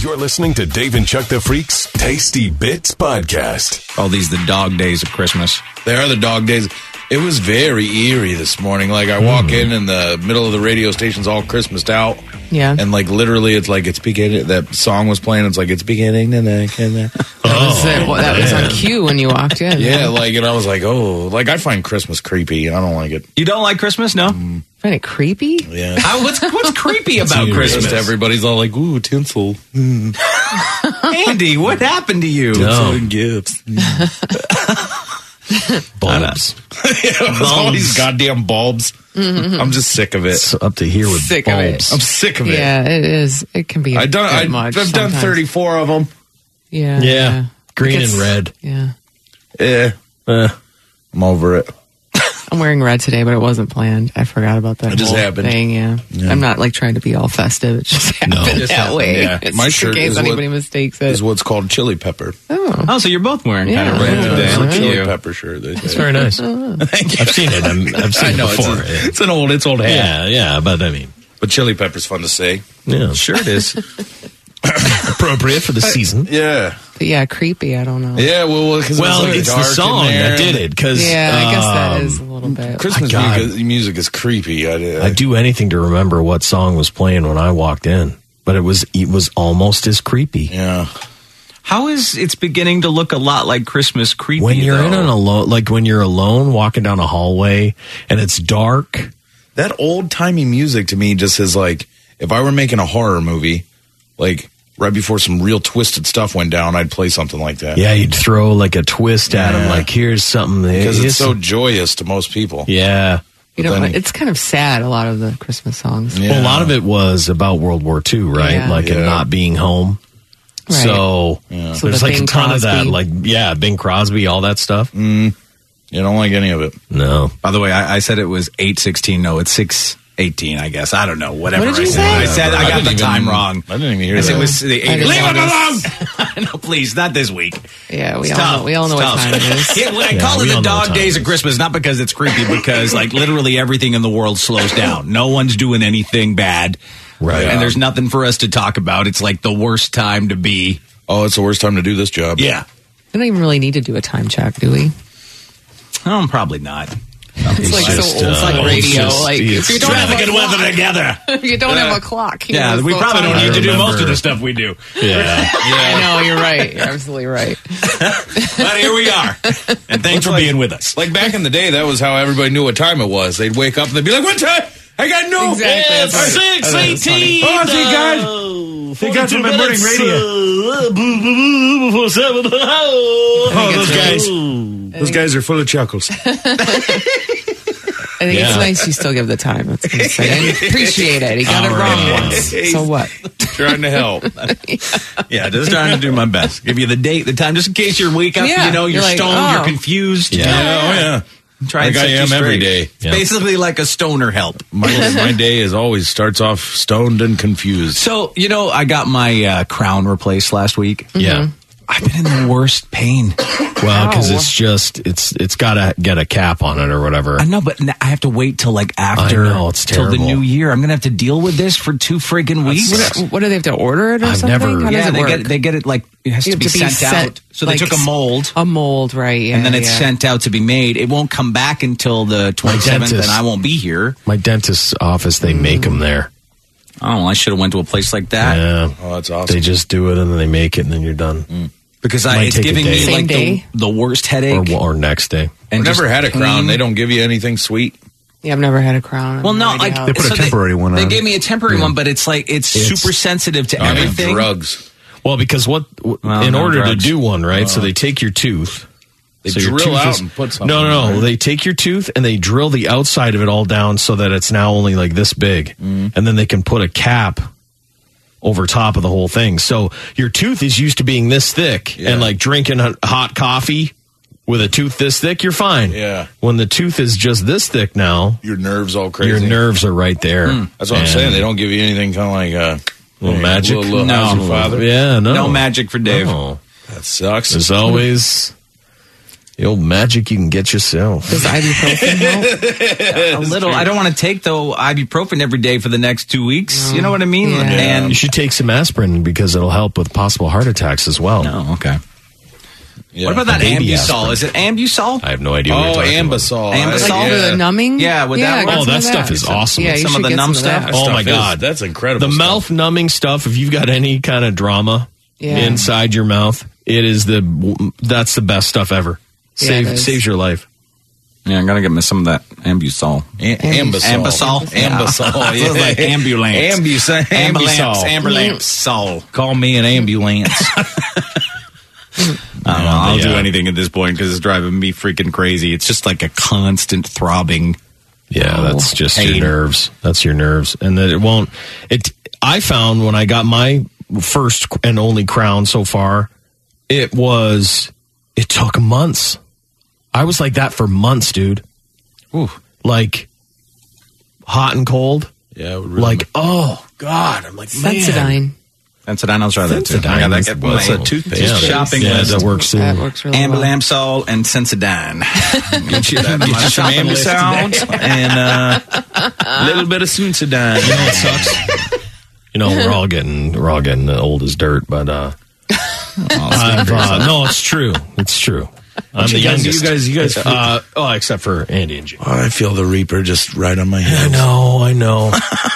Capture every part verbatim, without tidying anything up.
You're listening to Dave and Chuck the Freak's Tasty Bits Podcast. Oh, these the dog days of Christmas. They are the dog days. It was very eerie this morning. Like, I walk mm. in and the middle of the radio station's all Christmased out. Yeah. And, like, literally, it's like, it's beginning. That song was playing. It's like, it's beginning. And then, that was, it. Well, that was on cue when you walked in. Yeah, like, and I was like, oh, like, I find Christmas creepy. I don't like it. You don't like Christmas? No? Mm. Find it creepy? Yeah. I, what's what's creepy about Christmas? Everybody's all like, ooh, tinsel. Mm. Andy, what happened to you? Tinsel and gifts. Bulbs. Yeah, bulbs. All these goddamn bulbs. Mm-hmm. I'm just sick of it. It's up to here with sick bulbs. I'm sick of it. Yeah, it is. It can be. I done. I, much I've sometimes. done thirty-four of them. Yeah. Yeah. yeah. Green gets, and red. Yeah. Yeah. Uh, I'm over it. I'm wearing red today, but it wasn't planned. I forgot about that. It just whole happened. Thing, yeah. yeah. I'm not like trying to be all festive. It just happened no, that happened, way. Yeah. It's My just shirt in case is anybody what, mistakes it. is what's called chili pepper. Oh. Oh, so you're both wearing Yeah. kind of red Yeah, today. it's a Look at chili you. pepper shirt. That's very nice. Oh. I've seen it. I'm, I've seen I know, it before. It's, a, it's an old, it's old hat. Yeah, yeah, but I mean. But chili pepper's fun to say. Yeah. Sure it is. Appropriate for the season. Yeah. But yeah, creepy. I don't know. Yeah, well, because well, it's, it's like the song that did it. Cause, yeah, I guess that um, is a little bit. Christmas music, music is creepy. I, I, I'd do anything to remember what song was playing when I walked in, but it was it was almost as creepy. Yeah. How is it's beginning to look a lot like Christmas creepy? When you're though? in an alone, like when you're alone walking down a hallway and it's dark. That old timey music to me just is like, if I were making a horror movie, like right before some real twisted stuff went down, I'd play something like that. Yeah, you'd throw like a twist at Yeah. them, like here's something Because it's here's so some- joyous to most people. yeah. You know, then- it's kind of sad, a lot of the Christmas songs. Yeah. Well, a lot of it was about World War Two, right? Yeah. Like Yeah. and not being home. Right. So, Yeah. So there's the like Bing a ton of that, Crosby. like yeah, Bing Crosby, all that stuff. Mm, you don't like any of it. No, By the way, I, I said it was eight sixteen. No, it's six eighteen, I guess. I don't know. Whatever What did you I said. say? I said I, I got didn't the even- time wrong. I didn't even hear I said that. it was the I eight. didn't Leave him know alone. No, please, not this week. Yeah, we It's all tough. know, we all know It's what tough. time it is. Yeah, when I Yeah, call it we the all know what dog time days it of Christmas, not because it's creepy, because like literally everything in the world slows down. No one's doing anything bad. Right. And there's nothing for us to talk about. It's like the worst time to be. Oh, it's the worst time to do this job. Yeah. We don't even really need to do a time check, do we? Oh, probably not. It's like just, so old, it's uh, like it's radio. just- like it's if you don't have a clock, together. if you don't have a clock, you Yeah, know, we it's probably time. don't need to do remember- most of the stuff we do. yeah, I know, you're right. You're absolutely right. But here we are. And thanks for like- being with us. Like back in the day, that was how everybody knew what time it was. They'd wake up and they'd be like, what time? I got no. Exactly, that's right. Six, That is funny. eighteen. Oh, see, guys. They got from my morning radio. Oh, those guys. Those guys are full of chuckles. I think Yeah. it's nice you still give the time. That's what I'm saying. I appreciate it. He got it All wrong right. once. So what? Trying to help. Yeah, just trying to do my best. Give you the date, the time, just in case you're wake up, Yeah, you know, you're, you're like, stoned, oh. you're confused. Yeah. Yeah, oh, yeah. Try and Like I set you am every straight. day. It's Yeah. basically like a stoner help. My, my day is always starts off stoned and confused. So, you know, I got my uh, crown replaced last week. yeah. I've been in the worst pain. Well, because Ow. it's just it's it's got to get a cap on it or whatever. I know, but n- I have to wait till like after I know, it's till the terrible. new year. I'm gonna have to deal with this for two friggin' weeks. What, what do they have to order it or I've something? never- How does yeah, it they work? get they get it like it has You to be, have to be sent, sent, out. So like, they took a mold. A mold, right? Yeah, and then it's yeah. sent out to be made. It won't come back until the twenty-seventh, and dentist- I won't be here. My dentist's office, they make them there. Oh, I should have went to a place like that Yeah, Oh, that's awesome. they just do it and then they make it and then you're done. because I, Might it's take a giving day. me Same like the, day? the worst headache. Or, or next day. and I've never just had a crown. pain. They don't give you anything sweet. Yeah, I've never had a crown. I Well, have no, idea like how they it- put a temporary one They on. gave me a temporary one, but it's like it's, It's- super sensitive to I mean, everything. drugs. Well, because what w- Well, in no order drugs. to do one, right? so they take your tooth. They so your drill tooth out is- and put something No, no, in no. there. They take your tooth and they drill the outside of it all down so that it's now only like this big, and then they can put a cap over top of the whole thing. So your tooth is used to being this thick, Yeah. and like drinking a hot coffee with a tooth this thick, you're fine. Yeah. When the tooth is just this thick now, Your nerves all crazy. your nerves are right there. That's what I'm And- saying. They don't give you anything kind of like uh, Little hey, magic? Little, little No. how's your father. Yeah, no, No magic for Dave. No. That sucks. There's always, The old magic you can get yourself. Does ibuprofen help? A little. I don't want to take, though, ibuprofen every day for the next two weeks. No. You know what I mean? Yeah. And You should take some aspirin because it'll help with possible heart attacks as well. Oh, okay. Yeah. What about that Baby Ambusol? aspirin. Is it Ambusol? I have no idea what Oh, you're talking about. Ambisol. Ambisol? Like Yeah. for the numbing? Yeah, would that get work? Oh, some that of stuff is awesome. Yeah, you Some of should the get numb some of stuff? that. Oh, my Stuff is- God. that's incredible. The stuff. mouth numbing stuff, if you've got any kind of drama Yeah. inside your mouth, it is the that's the best stuff ever. Yeah, Save, it is. saves your life. Yeah, I'm going to get me some of that Ambusol. A- Ambisol. Ambisol? Ambisol. Yeah. Like ambulance. Ambus- Ambulance. Ambisol. Ambulance. Sol. Call me an ambulance. I don't know. I'll do Yeah. anything at this point because it's driving me freaking crazy. It's just like a constant throbbing. Yeah, Oh, that's just pain. your nerves. That's your nerves, and that it won't. It. I found when I got my first and only crown so far, it was. It took months. I was like that for months, dude. Ooh. Like hot and cold. Yeah, really. Like, oh God, I'm like man. Sensodyne. Sensodyne, I'll try that too. Sensodyne I got that. is- Get well, it's my a toothpaste. Yeah, shopping yeah, list. that works too. That works really well. Ambulansol and Sensodyne. Get you, get Get you some shopping list today. Ambisol and uh, a little bit of Sensodyne. You know what sucks? You know, we're all getting we're all getting old as dirt, but uh, I've, uh no, it's true. It's true. I'm the you guys- youngest. you guys- you guys- uh, oh, except for Andy and Jim. Oh, I feel the Reaper just right on my I head. know, I know.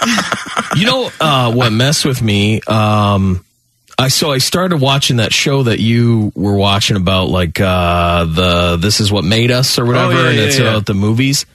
You know uh, what messed with me? Um, I so I started watching that show that you were watching about, like uh, the "This Is What Made Us" or whatever, Oh, yeah, and yeah, it's yeah. about the movies.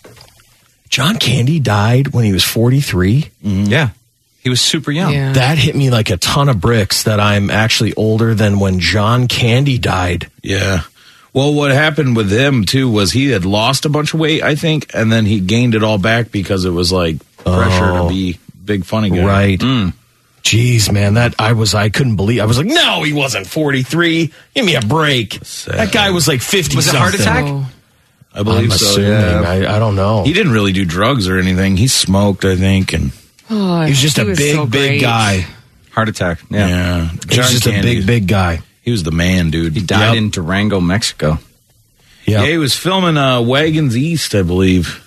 John Candy died when he was forty-three. Yeah. He was super young. Yeah. That hit me like a ton of bricks. That I'm actually older than when John Candy died. Yeah. Well, what happened with him too was he had lost a bunch of weight, I think, and then he gained it all back because it was like pressure Oh. to be big funny guy. Right. Jeez, man, that I was I couldn't believe. I was like, no, he wasn't forty-three. Give me a break. Sad. That guy was like fifty. Was it a heart something. attack? Oh, I believe I'm so. assuming. Yeah. I, I don't know. He didn't really do drugs or anything. He smoked, I think, and oh, He was just he a was big, so big great. guy. Heart attack. Yeah. yeah, He was just Candy, a big, big guy. He was the man, dude. He died Yep. in Durango, Mexico. Yeah, Yeah, he was filming uh, Wagons East, I believe.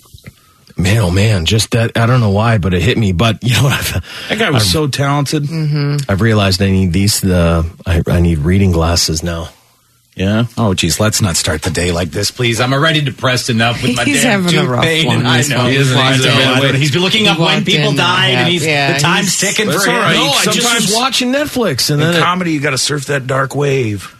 man, oh man, just that. I don't know why, but it hit me. But you know what? I've, That guy was so talented. I've realized I need these. The I, I need reading glasses now. Yeah. Oh, geez, let's not start the day like this, please. I'm already depressed enough with my He's damn having a rough tooth pain. one, I this know. one. He is, I he's, know. I know. He's been looking up He when walked people in, died, yeah, and he's yeah, the time's he's- ticking That's for all him. right. No, I just Sometimes- was watching Netflix, and In then it- comedy, you got to surf that dark wave.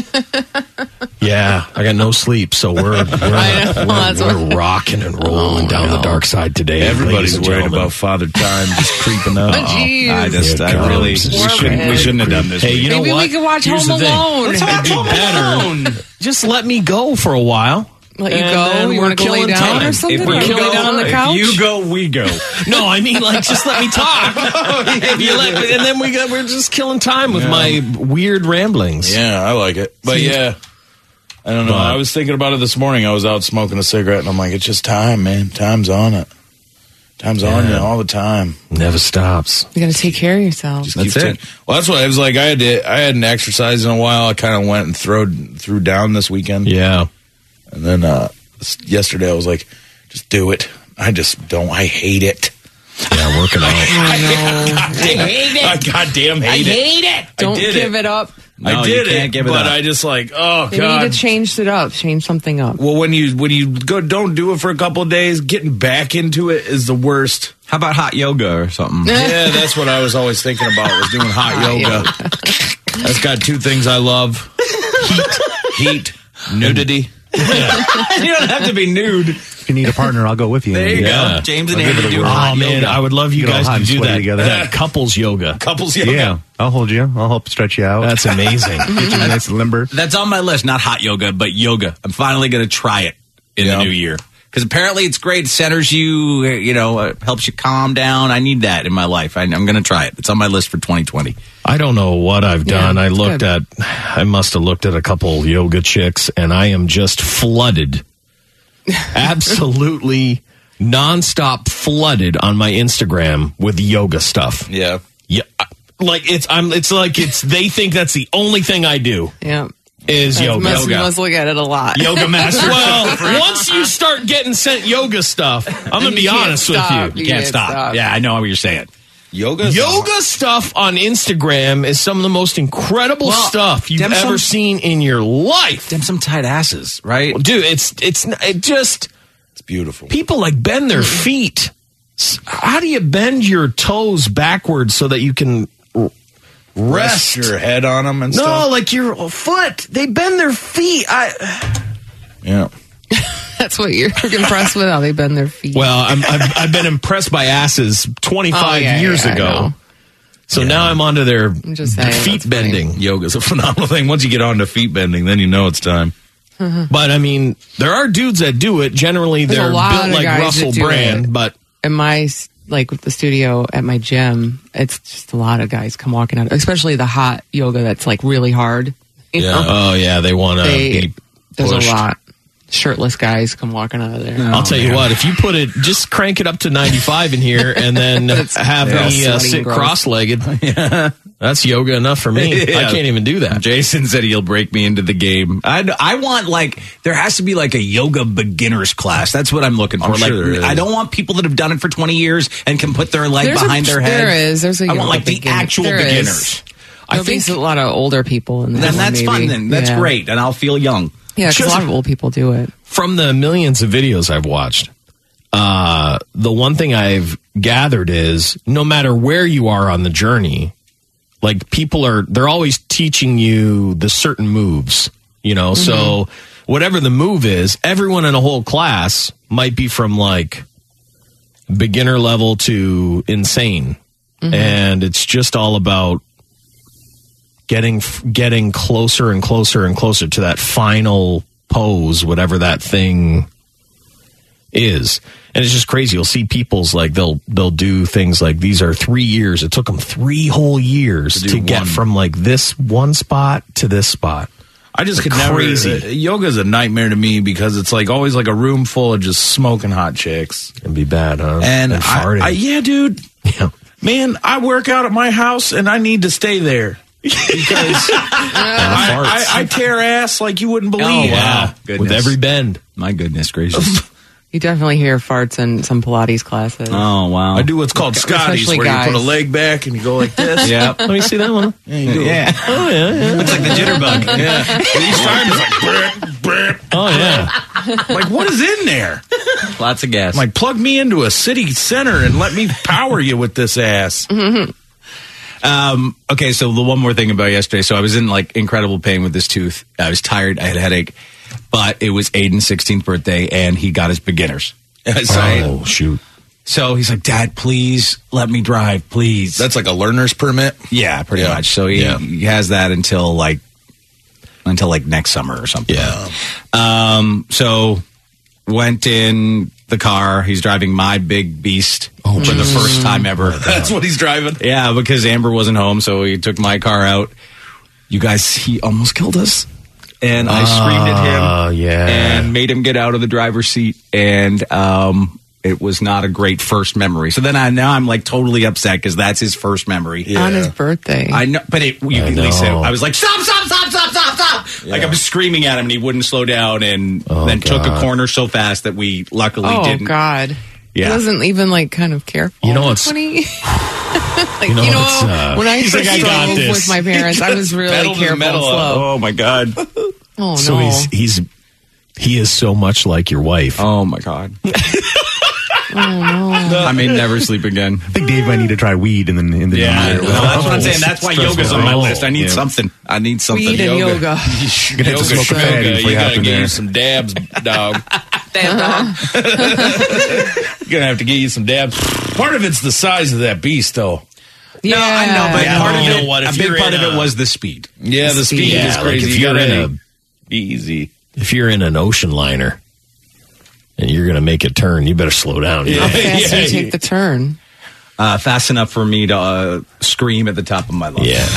yeah, I got no sleep, so we're we're, know, that's we're, what- we're rocking and rolling Oh, down no. the dark side today. ladies Everybody's and worried gentlemen. about Father Time just creeping up. Oh, jeez. I just, Here I it really, we comes. shouldn't, we shouldn't have done this. Hey, you know Maybe what? we could watch Here's Home the thing. Alone. It'd be better. Just let me go for a while. Let you And go? then You we're want to go lay killing down time. or something? If Or we lay go- down on the if couch? you go, we go. No, I mean like just let me talk. If you let me- and then we got, we're just killing time with my weird ramblings. Yeah, I like it. But yeah, I don't know. But- I was thinking about it this morning. I was out smoking a cigarette, and I'm like, it's just time, man. Time's on it. Time's on you Yeah. all the time. Never stops. You got to take care of yourself. Just That's keep it. taking- Well, that's what I was like. I had to, I hadn't exercised in a while. I kind of went and threw threw down this weekend, Yeah. and then uh, this- yesterday I was like, just do it. I just don't. I hate it. Yeah, working out. I know. I hate it. I goddamn hate it. it. Don't did give it. it, up. No, I you did can't it, give it but up. I just like, oh You god. need to change it up. Change something up. Well, when you when you go don't do it for a couple of days, getting back into it is the worst. How about hot yoga or something? Yeah, that's what I was always thinking about was doing hot yoga. That's got two things I love: heat, heat, nudity. You don't have to be nude. If you need a partner, I'll go with you. There you Yeah. go. James and I'll give Andy it a do whirl. hot Oh man, yoga. I would love you Get all guys hot to and do sweaty that. together. That couples yoga. Couples yoga. Yeah, I'll hold you. I'll help stretch you out. That's amazing. Get you nice and limber. That's on my list. Not hot yoga, but yoga. I'm finally going to try it in Yeah. the new year. Because apparently it's great. It centers you, uh, you know, uh, helps you calm down. I need that in my life. I, I'm going to try it. It's on my list for twenty twenty. I don't know what I've done. Yeah, I it's looked good. at, I must have looked at a couple yoga chicks, and I am just flooded, absolutely nonstop flooded on my Instagram with yoga stuff. Yeah. Yeah, I- like it's I'm. It's like it's. They think that's the only thing I do. Yeah. is yoga. Must, yoga. must look at it a lot. Yoga master. Well, once you start getting sent yoga stuff, I'm going to be You can't honest stop. with you. You can't stop. Yeah, I know what you're saying. Yoga. Yoga stuff on Instagram is some of the most incredible Well, stuff you've them ever some- seen in your life. Them some tight asses, right? Dude, it's it's it just It's beautiful. people like bend their feet. S- How do you bend your toes backwards so that you can r- Rest rest? your head on them and No, stuff. like your foot. They bend their feet. I Yeah. That's what you're impressed with, how they bend their feet. well, I'm, I've, I've been impressed by asses twenty-five Oh, yeah, years yeah, I ago. know. So now I'm onto their just saying, feet that's funny. bending. Yoga's a phenomenal thing. Once you get on to feet bending, then you know it's time. But I mean, there are dudes that do it. Generally, There's a they're lot built of like guys Russell that do Brand. it. But in my s- like with the studio at my gym, it's just a lot of guys come walking out, especially the hot yoga that's like really hard. You know? oh yeah, they want to They- be There's pushed. a lot. Shirtless guys come walking out of there. I'll tell you what, if you put it, just crank it up to ninety-five in here and then have they're all me uh, sweaty sit and gross. cross-legged. That's yoga enough for me. I Yeah. can't even do that. Jason said he'll break me into the game. I, I want like there has to be like a yoga beginners class. That's what I'm looking for. I'm like sure there is. I don't want people that have done it for twenty years and can put their leg There's a- behind their head. There is. There's a I want yoga like the begin- actual there is. beginners. I There'll be think a lot of older people in there. Then that's maybe. fun. Then that's Yeah. great, and I'll feel young. Yeah, because a Just- lot of old people do it. from the millions of videos I've watched, uh, the one thing I've gathered is no matter where you are on the journey, like people are, they're always teaching you the certain moves, you know? So whatever the move is, everyone in a whole class might be from like beginner level to insane. And it's just all about getting getting closer and closer and closer to that final pose, whatever that thing is. And it's just crazy. You'll see people's like they'll they'll do things like these are three years. It took them three whole years to, do get one. from like this one spot to this spot. I just Like could crazy. never. Uh, yoga's a nightmare to me because it's like always like a room full of just smoking hot chicks. It'd be bad, huh? And I, farting. I, yeah, dude, yeah. man, I work out at my house and I need to stay there because I, I, I tear ass like you wouldn't believe. Oh, wow. With Goodness. every bend. My goodness gracious. You definitely hear farts in some Pilates classes. Oh wow. I do what's called Scotties, Especially where guys. you put a leg back and you go like this. Yeah. Let me see that one. Yeah, you do. Yeah. Oh yeah, yeah. It's like the jitterbug. Yeah. And each time it's like, brr, brr. Oh yeah. Like, what is in there? Lots of gas. I'm like, plug me into a city center and let me power you with this ass. Um, okay, so the one more thing about yesterday. So I was in like incredible pain with this tooth. I was tired. I had a headache, but it was Aiden's sixteenth birthday, and he got his beginners. So, Oh shoot. so he's like, "Dad, please let me drive, please." That's like a learner's permit. yeah, pretty Yeah. much. So he, Yeah. he has that until like until like next summer or something. Yeah. Um. So went in the car. He's driving my big beast Oh, for the first time ever. That's what he's driving. Yeah, because Amber wasn't home, so he took my car out. You guys, he almost killed us. And I screamed at him Oh yeah. and made him get out of the driver's seat. And um, it was not a great first memory. So then I now I'm like totally upset because that's his first memory. On his birthday. I know, but it, you I at least know. I was like, stop, stop, stop, stop, stop, stop. Like I was screaming at him and he wouldn't slow down and Oh, then took a God. corner so fast that we luckily oh, didn't. God. Yeah. He wasn't even like kind of careful. You know what's- When he, like, You know you know, what's, uh, when I he's first like, I got drove this. with my parents, I was really Pedal to the careful and metal. slow. Oh my God. Oh, So no. he's he's he is so much like your wife. Oh my God. oh, no. I may never sleep again. I think Dave might need to try weed in the in the Yeah, new no, year. that's what I'm saying. That's why Stressful. yoga's on my Oh, list. I need yeah. something. I need something. Weed and yoga. Gonna have to Yoga, smoke a fatty yoga. before You you gotta hop in get there. You some dabs, dog. Damn dog. You're gonna have to get you some dabs. Part of it's the size of that beast, though. Yeah. No, I know, but Yeah, part but of you it, know what, if a big you're part in of it a- was the speed. Yeah, the speed Yeah, is like crazy. if You you're gotta in a be easy. if you're in an ocean liner and you're gonna make a turn, you better slow down. Yeah. How fast do Yeah, you take the turn? Uh, fast enough for me to uh, scream at the top of my lungs. Yeah.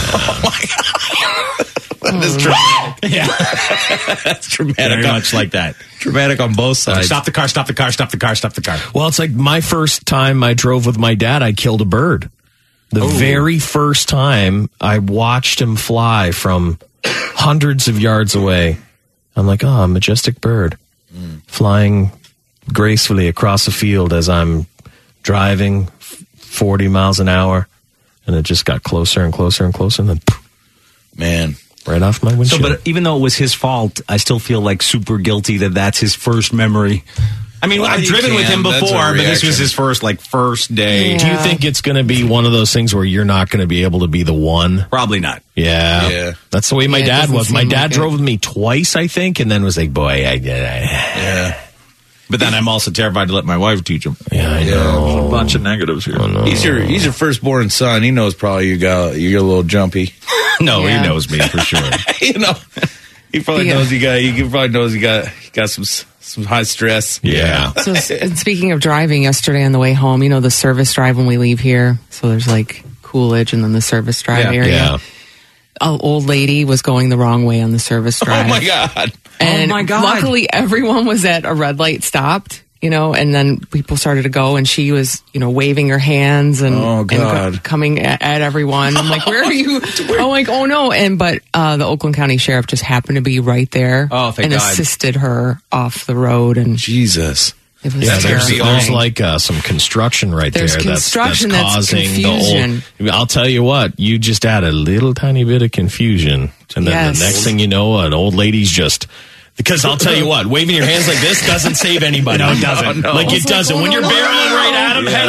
That's dramatic. Yeah, that's dramatic. Very on- much like that. dramatic on both sides. Stop the car, stop the car, stop the car, stop the car. Well, it's like my first time I drove with my dad, I killed a bird. The very first time I watched him fly from hundreds of yards away. I'm like, oh, a majestic bird mm. flying gracefully across the field as I'm driving forty miles an hour. And it just got closer and closer and closer. And then, man, right off my windshield. So, but even though it was his fault, I still feel like super guilty that that's his first memory. I mean, well, I've driven can. with him That's before, a but this reaction. was his first, like, first day. Yeah. Do you think it's going to be one of those things where you're not going to be able to be the one? Probably not. Yeah. Yeah. That's the way my Yeah, it dad doesn't was. My seem dad like drove it. with me twice, I think, and then was like, boy, I did. Yeah. But then I'm also terrified to let my wife teach him. Yeah, I Yeah. know. A bunch of negatives here. He's your he's your firstborn son. He knows probably you got you get a little jumpy. No, Yeah. he knows me for sure. you know, he probably Yeah. knows you got. He probably knows you got you got some some high stress. Yeah. So, s- and speaking of driving, yesterday on the way home, you know, the service drive when we leave here. So there's like Coolidge and then the service drive Yeah. area. Yeah. An old lady was going the wrong way on the service drive. Oh my god! And Oh my God. luckily, everyone was at a red light stopped, you know, and then people started to go, and she was, you know, waving her hands and, Oh, and co- God. coming at, at everyone. I'm like, where are you? I'm like, oh no. And but uh, the Oakland County Sheriff just happened to be right there Oh, thank and God. assisted her off the road, and Jesus. it was Yeah, there's, terrifying. there's like uh, some construction right There's there. construction that's, that's that's causing confusion. the old. I'll tell you what, you just add a little tiny bit of confusion, and then Yes. the next thing you know, an old lady's just. Because I'll tell you what, waving your hands like this doesn't save anybody. No, it doesn't. No, no. Like it It's like, doesn't. oh, when no, you're no, barreling no, right no. at him, head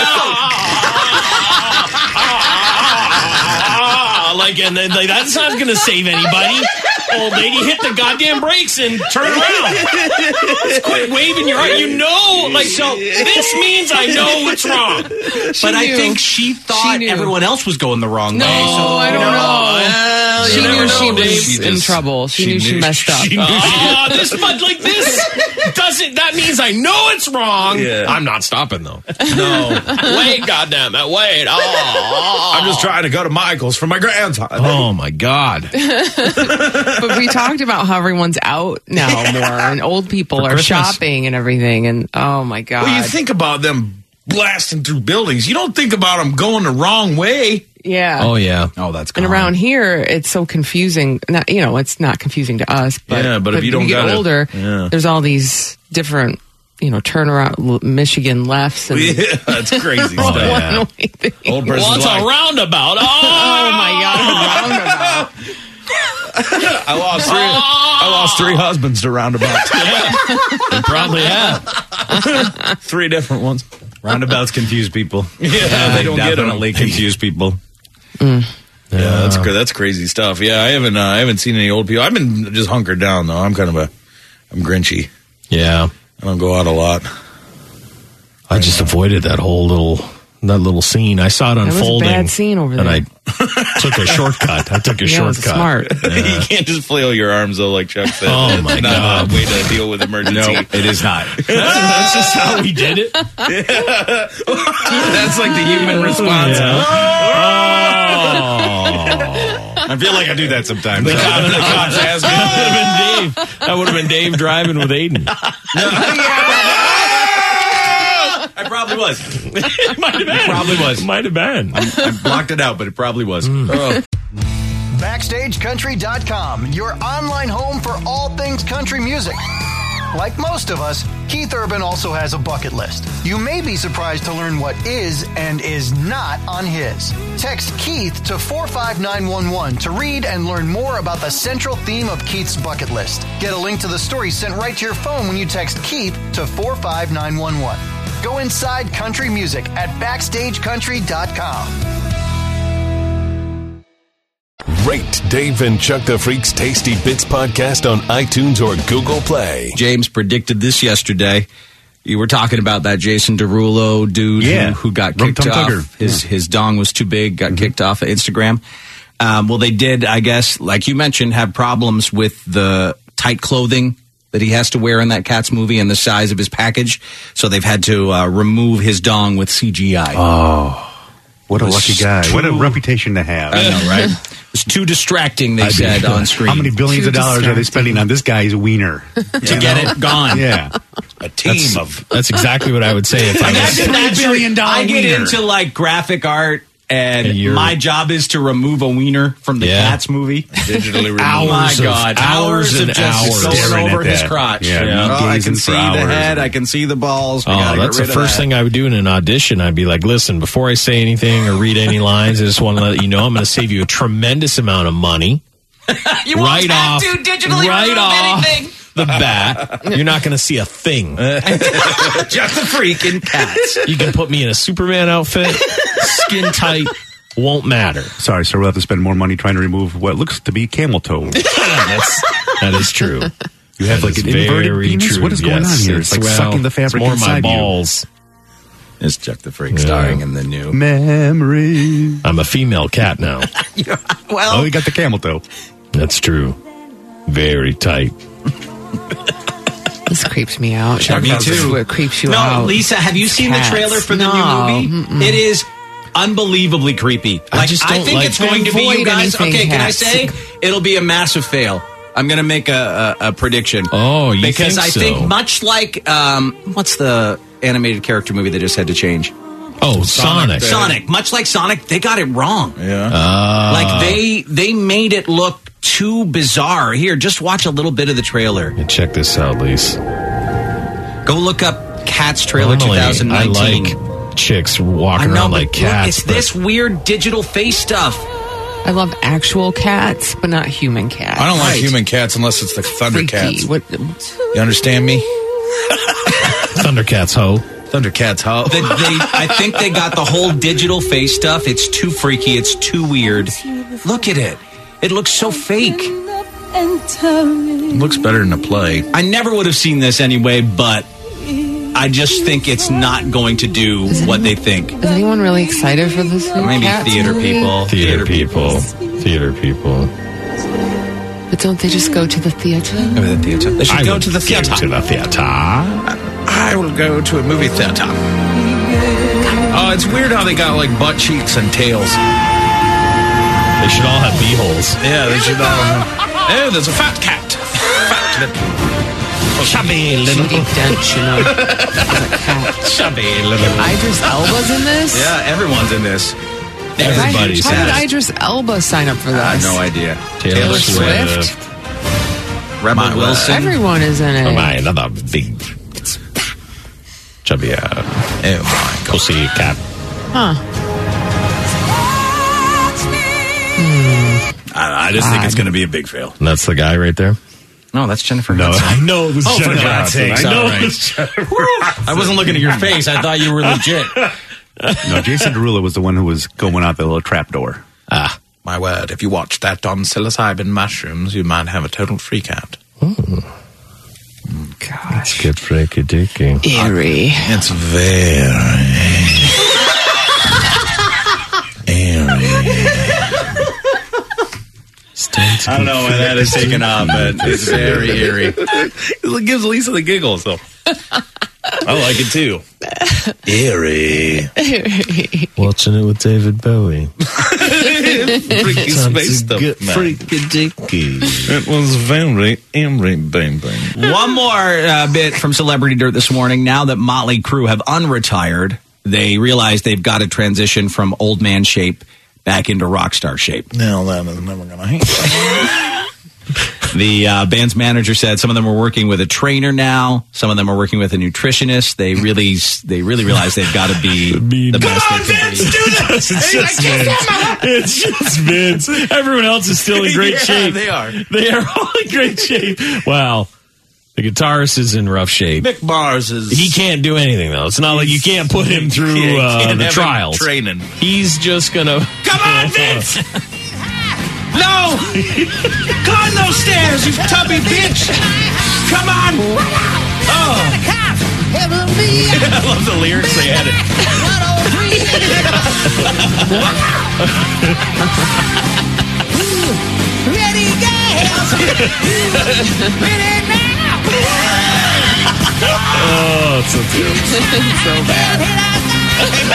on. Like, and then, like, that's not going to save anybody. Old lady, hit the goddamn brakes and turn around. Just quit waving your arm. You know, like, so this means I know it's wrong. But I knew. think she thought She knew. everyone else was going the wrong No, way. So, I don't you know. Well, She you never knew know, she Dave. was She in just- trouble. She, knew she knew messed up. She knew she Oh, this, but like this doesn't. That means I know it's wrong. Yeah. I'm not stopping though. No, Wait, goddamn it! Wait. Oh, I'm just trying to go to Michael's for my grandson. Oh my god. But we talked about how everyone's out now more, and old people For are Christmas. shopping and everything. And oh my god, Well, you think about them blasting through buildings. You don't think about them going the wrong way. yeah. Oh yeah. Oh, that's And common. around here, it's so confusing. Not, you know, it's not confusing to us, but, Yeah, but if you don't when you get gotta- older, yeah. there's all these different, you know, turnaround l- Michigan lefts and Yeah, that's crazy Oh, stuff. yeah. one-way things. Old person's What's like, a roundabout? Oh, Oh my god, roundabout. I lost three. I lost three husbands to roundabouts. They probably have. Three different ones. Roundabouts confuse people. Yeah, they don't get 'em. definitely confuse people. Yeah, that's cra- that's crazy stuff. Yeah, I haven't uh, I haven't seen any old people. I've been just hunkered down though. I'm kind of a I'm grinchy. Yeah. I don't go out a lot. I just avoided that whole little that little scene. I saw it was a unfolding. bad scene over and there. I took a shortcut. I took a Yeah, it was shortcut. smart. You can't just flail your arms though, like Chuck said. Oh, That's my not God. a way to deal with emergency. No, it is not. That's, that's just how we did it. That's like the human response. I feel like I do that sometimes. The cop- the cops ask That would have been Dave. That would have been Dave driving with Aiden. I probably was. It might have been. Probably was. Might have been. I blocked it out, but it probably was. Backstage Country dot com, your online home for all things country music. Like most of us, Keith Urban also has a bucket list. You may be surprised to learn what is and is not on his. Text Keith to four five nine one one to read and learn more about the central theme of Keith's bucket list. Get a link to the story sent right to your phone when you text Keith to four five nine one one. Go inside country music at backstage country dot com. Rate Dave and Chuck the Freak's Tasty Bits podcast on iTunes or Google Play. James predicted this yesterday. You were talking about that Jason Derulo dude Yeah. who, who got Rum kicked Tum off. Tugger. His his dong was too big, got kicked off of Instagram. Um, well, they did, I guess, like you mentioned, have problems with the tight clothing that he has to wear in that Cats movie and the size of his package. So they've had to uh, remove his dong with C G I. Oh, what a was lucky guy. What a too- reputation to have. I know, right? It's too distracting, they I'd be- said on screen. How many billions Too of dollars are they spending on this guy's wiener? to get it gone? Yeah. A team That's, of that's exactly what I would say if I was. That's Three billion dollar I get wiener. into like graphic art and, And you're- my job is to remove a wiener from the Yeah. Cats movie. Digitally removed. Oh my Hours of- God! hours and of just hours going staring at over his that. crotch. Yeah, Yeah. Oh, I gazing can for see the hours. head. I can see the balls. We Oh, gotta that's get the rid of first that. thing I would do in an audition. I'd be like, listen, before I say anything or read any lines, I just want to let you know I'm going to save you a tremendous amount of money. You right won't have off, to digitally right remove off anything. the bat. You're not going to see a thing. Just the freaking Cats. You can put me in a Superman outfit, skin tight, won't matter. Sorry, sir. We'll have to spend more money trying to remove what looks to be camel toe. That's, that is true. You have That like is an inverted very penis? true. What is going Yes, on here? It's like well, sucking the fabric it's more inside my you. balls. It's Chuck the Freak Yeah. starring in the new. Memory. I'm a female cat now. Well, Oh, you got the camel toe. That's true. Very tight. This creeps me out. Yeah, me This is too. what creeps you no, out. Lisa, have you seen Cats. the trailer for the No, new movie? It is unbelievably creepy. I Like, just I don't think like- it's going to be, you Avoid guys. anything Okay, can I cats. say it'll be a massive fail? I'm going to make a, a, a prediction. Oh, you because think I so? think much like um, what's the animated character movie that just had to change? Oh, Sonic. Sonic. Much like Sonic, they got it wrong. Yeah. Uh, Like they they made it look too bizarre. Here, just watch a little bit of the trailer. check this out, Lise. Go look up Cats trailer Normally, twenty I nineteen. like chicks walking I know, around but like look, cats. it's but this weird digital face stuff. I love actual cats, but not human cats. I don't like Right. human cats unless it's the Freaky. Thundercats. What? You understand me? Thundercats, ho. Thundercats, how? The, they, I think they got the whole digital face stuff. It's too freaky. It's too weird. Look at it. It looks so fake. It looks better than a play. I never would have seen this anyway, but I just think it's not going to do what they think. Is anyone really excited for this? new Maybe Cats theater movie? people. Theater people. Theater people. But don't they just go to the theater? Go to the theater. They should I go would to the theater. go to the theater. I will go to a movie theater. Oh, it's weird how they got like butt cheeks and tails. They should all have bee-holes. Yeah, they should all. Oh, there's a fat cat. Fat little. Chubby little. Judy Dench, you know, as a cat. Chubby little. Idris Elba's in this? Yeah, everyone's in this. Everybody's How in did it. Idris Elba sign up for this? I have no idea. Taylor, Taylor Swift. Swift? Rebel My Wilson. Everyone is in it. Oh my, another big chubby uh, Oh my god. pussy cat. Huh. I, I just think it's going to be a big fail. And that's the guy right there? No, that's Jennifer No, Hudson. I know it was Oh, for Jennifer God's Hudson. sakes, I know all it right. was Jennifer. I wasn't looking at your face. I thought you were legit. No, Jason Derulo was the one who was going out the little trap door. Ah, My word, if you watch that on psilocybin mushrooms, you might have a total freak out. let's get freaky dicky. Eerie. It's very eerie. I don't know why that is taken off, but it's very eerie. It gives Lisa the giggles, though. I like it too. Eerie. Watching it with David Bowie. Freaky space stuff, man. freaky dicky. It was very eerie, baby. One more uh, bit from Celebrity Dirt this morning. Now that Motley Crue have unretired, they realize they've got to transition from old man shape back into rock star shape. No, that is never going to happen. The uh, band's manager said some of them are working with a trainer now. Some of them are working with a nutritionist. They really, they really realize they've got to be the best they can be. It's just Vince. It's just Vince. Everyone else is still in great Yeah, shape. they are. They are all in great shape. Wow. The guitarist is in rough shape. Mick Mars is. He can't do anything, though. It's not like you can't put him through Yeah, you uh, can't the have him trials. training. He's just going to... Come on, Vince! No! Climb those stairs, you tubby bitch! Come on! Oh! I love the lyrics they added. Oh, it's so terrible. So bad.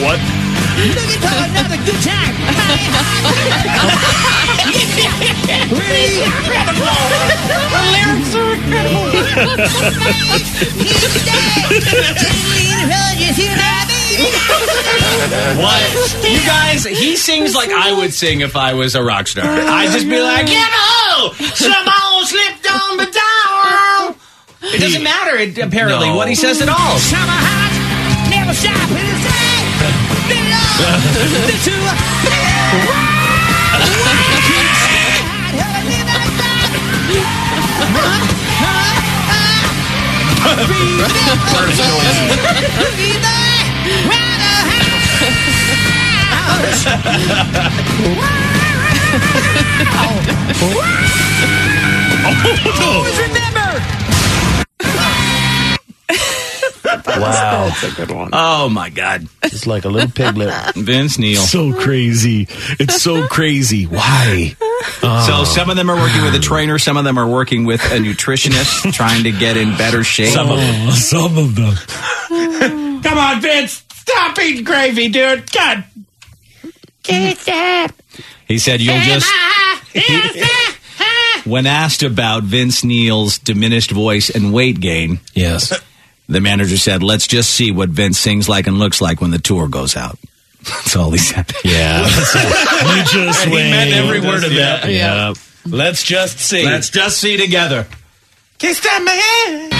What? Looking for another good time. Really incredible. The lyrics are incredible. What? You guys, he sings like I would sing if I was a rock star. I'd just be like, you know, somehow slipped on the down. It doesn't matter, it, apparently, No. what he says at all. Summer hot, never stop in the sun. The two. Always remember. Wow. That's a good one. Oh, my God. It's like a little piglet. Vince Neil. So crazy. It's so crazy. Why? So some of them are working with a trainer. Some of them are working with a nutritionist, trying to get in better shape. Some of them. Some of them. Come on, Vince. Stop eating gravy, dude. God. He said you'll just... When asked about Vince Neil's diminished voice and weight gain, Yes. the manager said, let's just see what Vince sings like and looks like when the tour goes out. That's all he said. Yeah. You just He wait. meant every word of that. Yeah. Let's just see. Let's just see together. Kiss that man.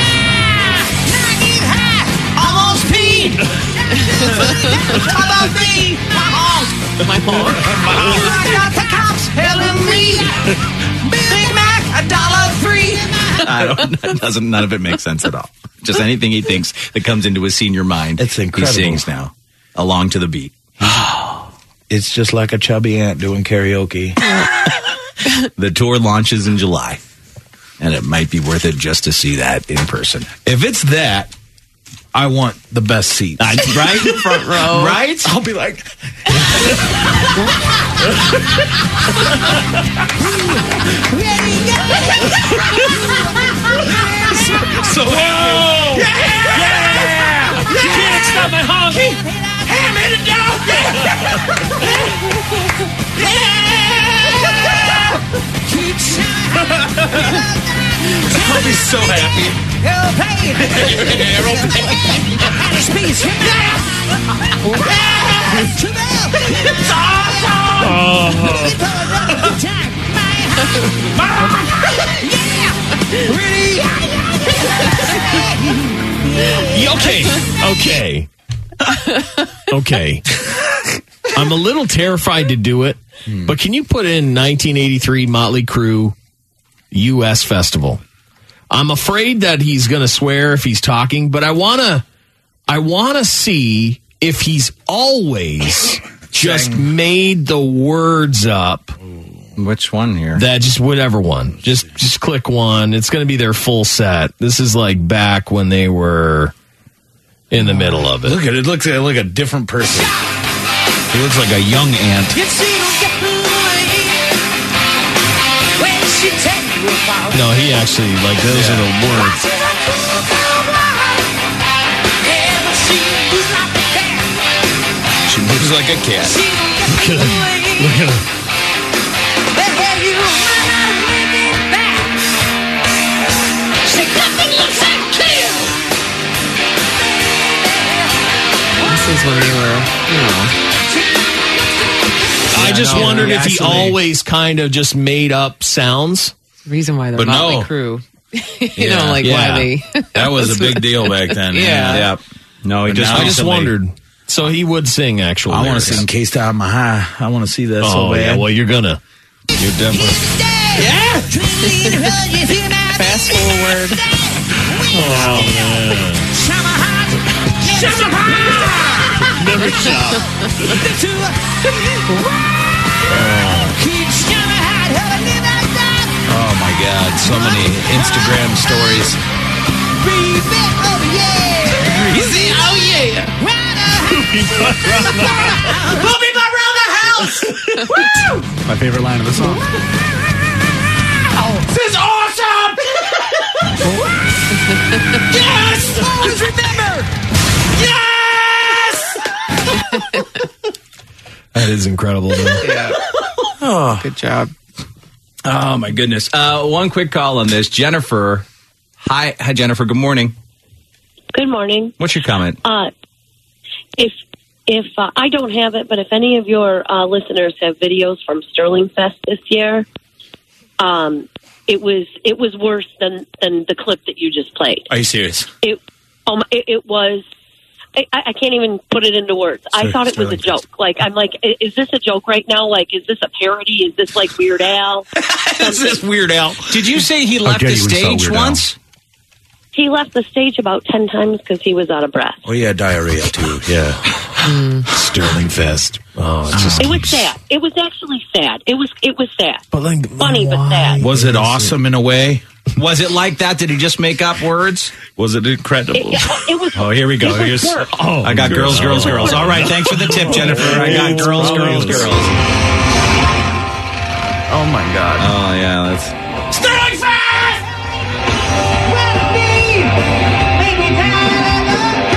Almost peed. How about me? My horse. My mom. I got the cops telling me. Big Mac, a dollar three. I don't, that doesn't, none of it makes sense at all. Just anything he thinks that comes into his senior mind. It's incredible. He sings now, along to the beat. It's just like a chubby ant doing karaoke. The tour launches in July, and it might be worth it just to see that in person. If it's that, I want the best seats. I, right? Front row. Right? I'll be like, So happy. Yeah! Can't stop my honky. Hand me the dog. I'll be so happy. It's Okay. Okay. Okay. I'm a little terrified to do it, but can you put in nineteen eighty-three Motley Crue U S Festival? I'm afraid that he's going to swear if he's talking, but I want to I want to see if he's always just made the words up. Which one here? That just whatever one. Just just click one. It's going to be their full set. This is like back when they were in the middle of it. look at it. It looks like, like a different person. He looks like a young ant. No, he actually like those are the words. She moves like a cat. Look at him. Look at him. This is when they were, you know. I just no, wondered if he actually- always kind of just made up sounds. The reason why the But Motley no. Crue. you Yeah. know, like Yeah. why they. That was a big deal back then. Yeah. Yeah. No, he But just now- I just recently- wondered. So he would sing actual I want to lyrics. sing K-Star on my high. I want to see that so Oh bad. yeah, well you're gonna. You're definitely. Fast forward. Oh man. Never stop. Oh my God! So many Instagram stories. My favorite line of the song. This is awesome! yes! Always remember! Yes! That is incredible. Yeah. Oh, good job. Oh, my goodness. Uh, one quick call on this. Jennifer. Hi. Hi, Jennifer. Good morning. Good morning. What's your comment? Uh, if if uh, I don't have it, but if any of your uh, listeners have videos from Sterling Fest this year, um, it was it was worse than, than the clip that you just played. Are you serious? It um it, it was. I, I can't even put it into words. I thought it was a joke. Like, I'm like, is this a joke right now? Like, is this a parody? Is this like Weird Al? Is this Weird Al? Did you say he left the stage once? He left the stage about ten times because he was out of breath. Oh, yeah, diarrhea, too. Yeah. Sterling Fest. Oh, it's just It was sad. It was actually sad. It was it was sad. But like, Funny, but sad. Was it awesome in a way? Was it like that? Did he just make up words? Was it incredible? It, it was. Oh, here we go. It was Here's, worse. oh, I got girls, girls, girls. All right, thanks for the tip, Jennifer. I got girls, girls, girls. Oh, my God. Oh, yeah, that's... Sterling Fest! Well, me, baby, time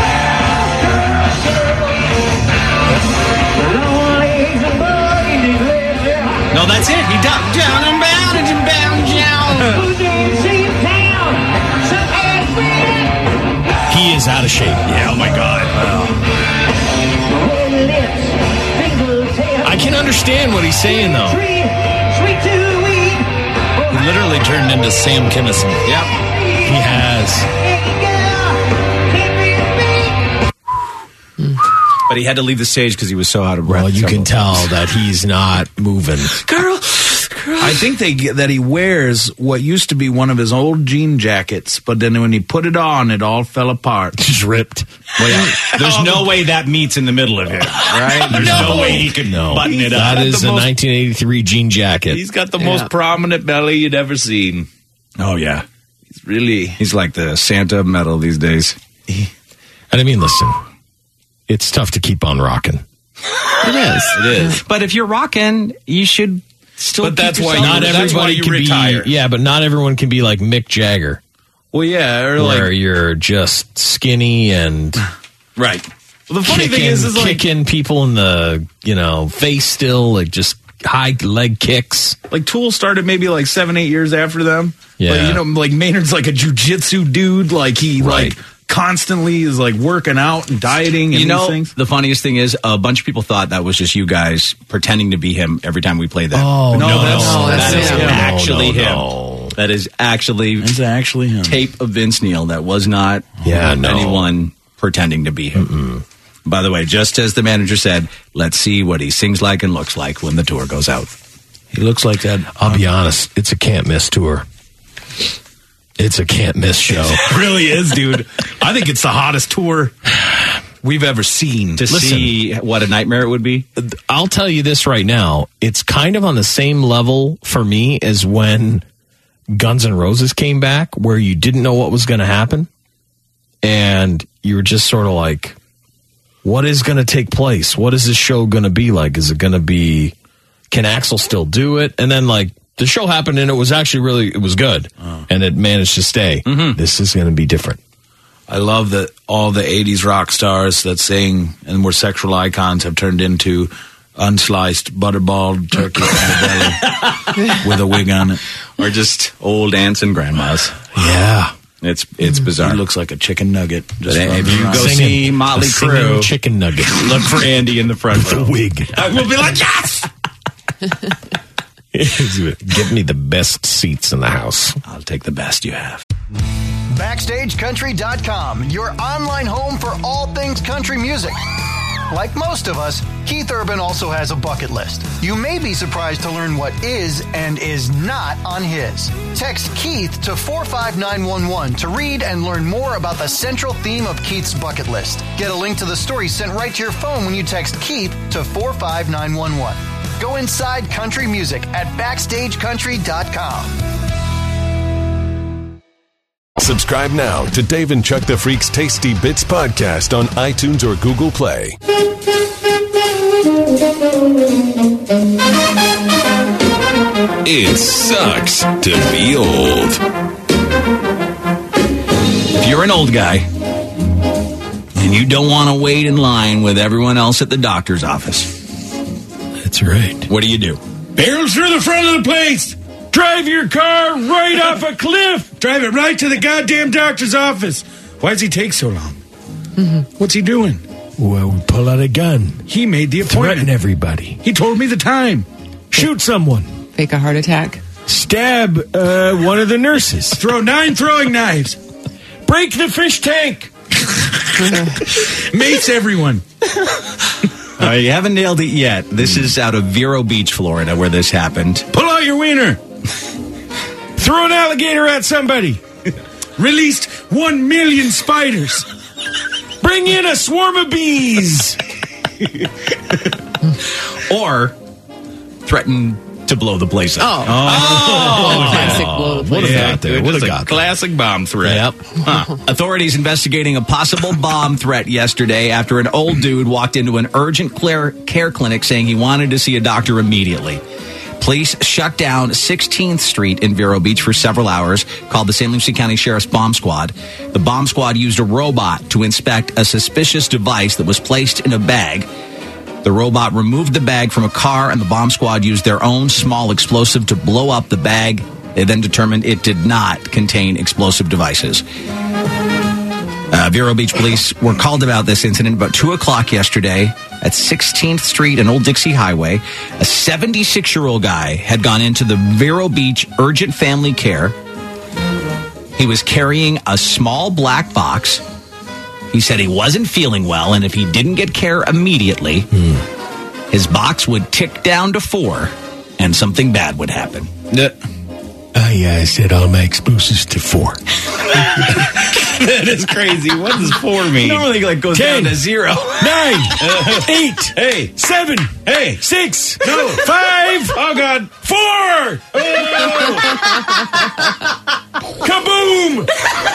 No, that's it. He ducked down and bound and bound down. he is out of shape. Yeah, oh my God. I can understand what he's saying, though. He literally turned into Sam Kinison. Yep. He has. But he had to leave the stage because he was so out of breath. Well, you can several tell that he's not moving. Girl, I think they get that he wears what used to be one of his old jean jackets, but then when he put it on, it all fell apart. Just ripped. Well, yeah. There's no way that meets in the middle of it, right? There's no, no way he could no. button it up. That is the a most, nineteen eighty-three jean jacket. He's got the Yeah. most prominent belly you'd ever seen. Oh, yeah. He's really... He's like the Santa of metal these days. And I mean, listen, it's tough to keep on rocking. It is. It is. But if you're rocking, you should still But that's keep why yourself- Not that's everybody why you can retire. be. Yeah, but not everyone can be like Mick Jagger, Well, yeah, or where like... you're just skinny and Right. Well, the funny kicking, thing is, is like... kicking people in the you know face still, like just high leg kicks. Like Tool started maybe like seven, eight years after them. Yeah. Like, you know, like Maynard's like a jujitsu dude. Like he Right. like constantly is like working out and dieting and You know, these things. the funniest thing is a bunch of people thought that was just you guys pretending to be him every time we played that. Oh, no, no, that's- no, that's that is him. actually No, no, him. no. That is actually It's actually him. tape of Vince Neil. That was not Yeah, no. anyone pretending to be him. Mm-mm. By the way, just as the manager said, let's see what he sings like and looks like when the tour goes out. He looks like that. I'll be honest, it's a can't miss tour. It's a can't miss show. It really is, dude. I think it's the hottest tour we've ever seen. To Listen. see what a nightmare it would be. I'll tell you this right now. It's kind of on the same level for me as when Guns N' Roses came back, where you didn't know what was going to happen. And you were just sort of like, what is going to take place? What is this show going to be like? Is it going to be, can Axl still do it? And then like the show happened and it was actually really, it was good. Oh. And it managed to stay. Mm-hmm. This is going to be different. I love that all the eighties rock stars that sing and were sexual icons have turned into unsliced butterballed turkey from the belly with a wig on it. Or just old aunts and grandmas. Yeah. It's it's bizarre. He looks like a chicken nugget. But Just if running you around. go Singing- see Motley a singing Crue, chicken nugget. look for Andy in the front row. The wig. We'll be like, yes! Give me the best seats in the house. I'll take the best you have. Backstage Country dot com, your online home for all things country music. Like most of us, Keith Urban also has a bucket list. You may be surprised to learn what is and is not on his. Text Keith to four five nine one one to read and learn more about the central theme of Keith's bucket list. Get a link to the story sent right to your phone when you text Keith to four five nine one one. Go inside country music at Backstage Country dot com. Subscribe now to Dave and Chuck the Freak's Tasty Bits podcast on iTunes or Google Play. It sucks to be old. If you're an old guy and you don't want to wait in line with everyone else at the doctor's office, That's right. What do you do? Barrels through the front of the place. Drive your car right off a cliff. Drive it right to the goddamn doctor's office. Why does he take so long? Mm-hmm. What's he doing? Well, we pull out a gun. He made the appointment. Threaten everybody. He told me the time. Shoot someone. Fake a heart attack. Stab uh, one of the nurses. Throw nine throwing knives. Break the fish tank. Mace everyone. All right, you haven't nailed it yet. This is out of Vero Beach, Florida, where this happened. Pull out your wiener. Throw an alligator at somebody. Released one million spiders. Bring in a swarm of bees. Or threaten to blow the place up. Oh. Oh. Classic blow the Would place have up. got there. Good, Would have just a got there. classic bomb threat. Yep. Huh. Authorities investigating a possible bomb threat yesterday after an old dude walked into an urgent care care clinic saying he wanted to see a doctor immediately. Police shut down sixteenth Street in Vero Beach for several hours, called the Saint Lucie County Sheriff's Bomb Squad. The bomb squad used a robot to inspect a suspicious device that was placed in a bag. The robot removed the bag from a car, and the bomb squad used their own small explosive to blow up the bag. They then determined it did not contain explosive devices. Uh, Vero Beach police were called about this incident about two o'clock yesterday at sixteenth Street and Old Dixie Highway. A seventy-six-year-old guy had gone into the Vero Beach Urgent Family Care. He was carrying a small black box. He said he wasn't feeling well, and if he didn't get care immediately, hmm. his box would tick down to four, and something bad would happen. Yeah. I uh, said all my explosives to four. That is crazy. What does four mean? Normally, like goes Ten. down to zero. Nine, eight, Hey. seven, Hey. six, No. five, Oh, God. four. Kaboom!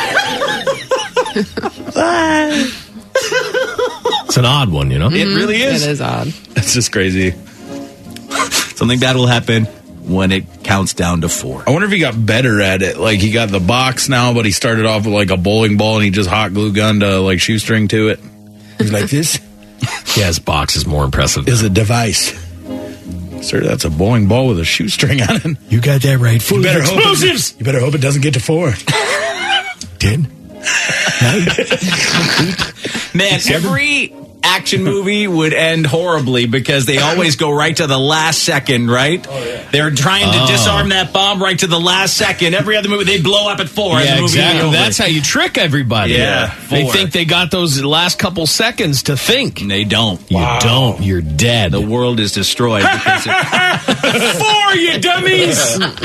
It's an odd one, you know? It really is. It is odd. That's just crazy. Something bad will happen when it counts down to four. I wonder if he got better at it. Like, he got the box now, but he started off with, like, a bowling ball, and he just hot glue gunned a, like, shoestring to it. He's like, this Yeah, his box is more impressive. is a device. Sir, that's a bowling ball with a shoestring on it. You got that right. Full You of better, hope explosives. it, you better hope it doesn't get to four. Ten. Nine. Man, every action movie would end horribly because they always go right to the last second, right? Oh, yeah. They're trying to Oh. disarm that bomb right to the last second. Every other movie, they blow up at four. as the Yeah, movie exactly. is over. That's how you trick everybody. Yeah, They four. think they got those last couple seconds to think. And they don't. You don't. You're dead. The world is destroyed because it, Four, you dummies!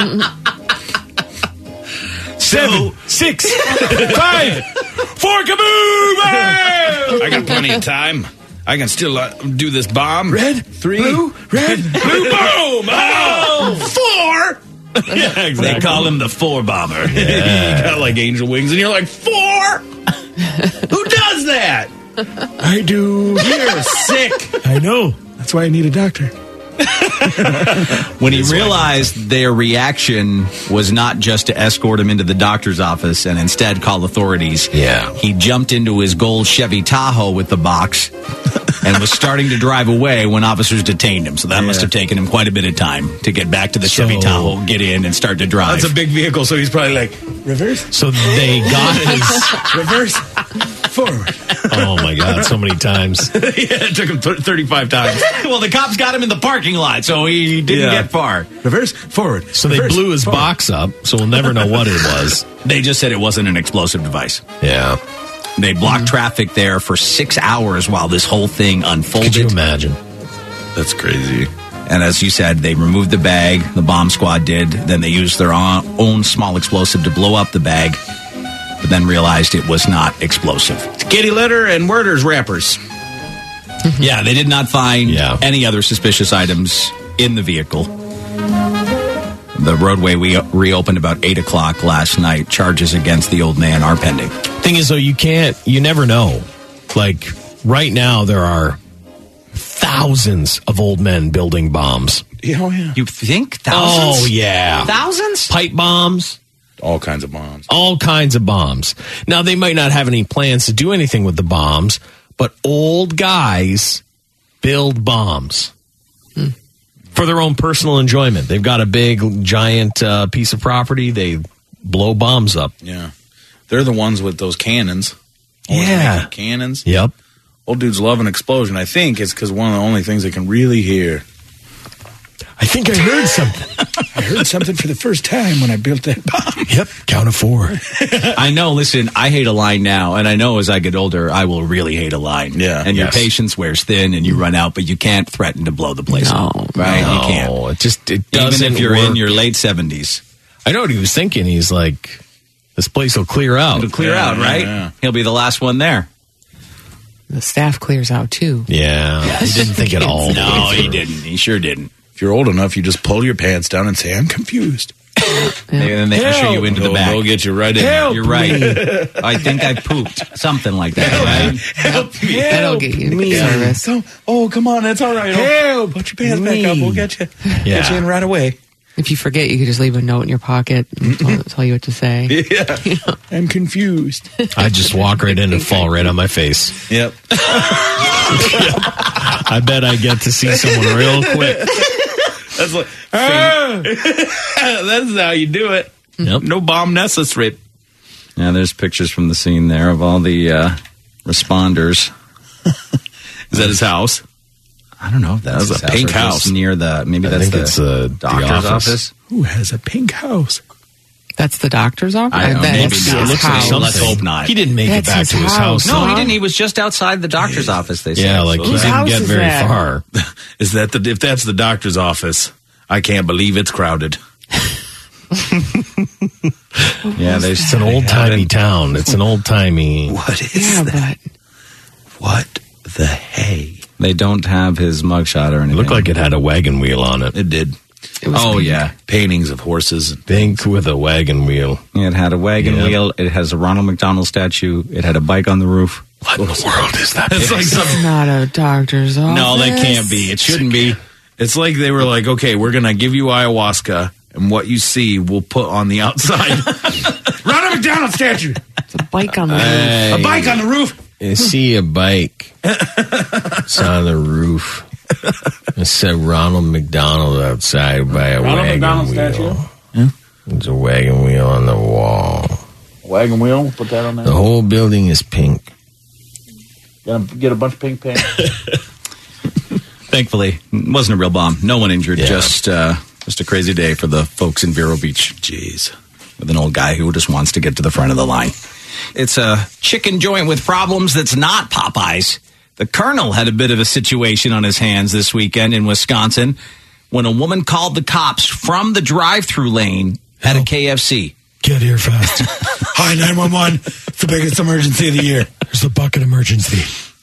Seven, six, five, four, kaboom! I got plenty of time. I can still uh, do this bomb. Red, Three. blue, red, blue, boom! Oh, Four! yeah, exactly. they call him the four bomber. You got like angel wings, and you're like, four? Who does that? I do. You're sick. I know. That's why I need a doctor. When he realized their reaction was not just to escort him into the doctor's office and instead call authorities, Yeah. he jumped into his gold Chevy Tahoe with the box and was starting to drive away when officers detained him. So that must have taken him quite a bit of time to get back to the So- Chevy Tahoe, get in, and start to drive. That's a big vehicle, so he's probably like, reverse, So they got his. reverse, forward. Oh my God! So many times. Yeah, it took him th- thirty-five times. Well, the cops got him in the parking lot, so he didn't Yeah. get far. Reverse, forward. So they reverse, blew his forward. box up. So we'll never know what it was. They just said it wasn't an explosive device. Yeah. They blocked traffic there for six hours while this whole thing unfolded. Could you imagine? That's crazy. And as you said, they removed the bag. The bomb squad did. Then they used their own own small explosive to blow up the bag, but then realized it was not explosive. Kitty litter and Werther's wrappers. Yeah, they did not find Yeah. any other suspicious items in the vehicle. The roadway we reopened about eight o'clock last night. Charges against the old man are pending. Thing is, though, you can't. You never know. Like right now, there are thousands of old men building bombs. Yeah, oh, yeah. You think thousands? Oh yeah, Thousands? pipe bombs. All kinds of bombs. All kinds of bombs. Now, they might not have any plans to do anything with the bombs, but old guys build bombs. for their own personal enjoyment. They've got a big, giant uh, piece of property. They blow bombs up. Yeah. They're the ones with those cannons. Always Yeah. making Cannons. Yep. Old dudes love an explosion. I think it's because one of the only things they can really hear. I think I heard something. I heard something for the first time when I built that bomb. Yep. Count of four. I know, listen, I hate a line now, and I know as I get older, I will really hate a line. Yeah. And your Yes. patience wears thin, and you run out, but you can't threaten to blow the place No. up. Right? No, You can't. it just it doesn't Even if you're work. in your late seventies. I know what he was thinking. He's like, this place will clear out. It'll clear Yeah, out, yeah, right? yeah. He'll be the last one there. The staff clears out too. Yeah. He didn't think it all. the No, way he through. didn't. He sure didn't. If you're old enough, you just pull your pants down and say, I'm confused. And then they usher you into the They'll- back. They'll get you right in. Help You're right. I think I pooped. Something like that, right? Help me. That'll get you me. service. Come, oh, come on. That's all right. Help. Put your pants back up. We'll get you. Get Yeah. you in right away. If you forget, you could just leave a note in your pocket and tell, tell you what to say. Yeah. I'm confused. I just walk right in and fall right on my face. Yep. I bet I get to see someone real quick. That's like, ah! That's how you do it. Yep. No bomb necessary. Yeah, there's pictures from the scene there of all the uh, responders. Is that his house? I don't know if that's That's a his pink or if it's house. near the, maybe I that's think the it's, uh, the doctor's office. office. Who has a pink house? That's the doctor's office? I don't know, That maybe must be not. his Looks like house. something. Let's hope not. He didn't make That's it back his to his house. house. No, he Huh? didn't. He was just outside the doctor's office, they said. Yeah, like he Whose didn't house get is very that? far. Is that the if that's the doctor's office? I can't believe it's crowded. Yeah, they It's an old timey town. It's an old timey. What is Yeah, that? but What the hey? They don't have his mugshot or It anything. looked like it had a wagon wheel on it. It did. it was Oh, yeah. Paintings of horses. And Pink with a wagon wheel. It had a wagon Yeah. wheel. It has a Ronald McDonald statue. It had a bike on the roof. What in the world is that? it's like some. It's not a doctor's office. No, that can't be. It shouldn't be. It's like they were like, okay, we're gonna give you ayahuasca, and what you see, we'll put on the outside. Ronald McDonald statue. It's a bike on the roof. Hey, A bike on the roof. you see a bike. It's on the roof. It said Ronald McDonald outside by a Ronald wagon McDonald wheel. statue? Yeah. There's a wagon wheel on the wall. Wagon wheel. Put that on there. The whole building is pink. Gotta get a bunch of pink paint. Thankfully, it wasn't a real bomb. No one injured. Yeah. Just uh, just a crazy day for the folks in Vero Beach. Jeez. With an old guy who just wants to get to the front of the line. It's a chicken joint with problems that's not Popeyes. The Colonel had a bit of a situation on his hands this weekend in Wisconsin when a woman called the cops from the drive-through lane at a K F C. Get here fast. Hi, nine one one. It's the biggest emergency of the year. There's a bucket emergency.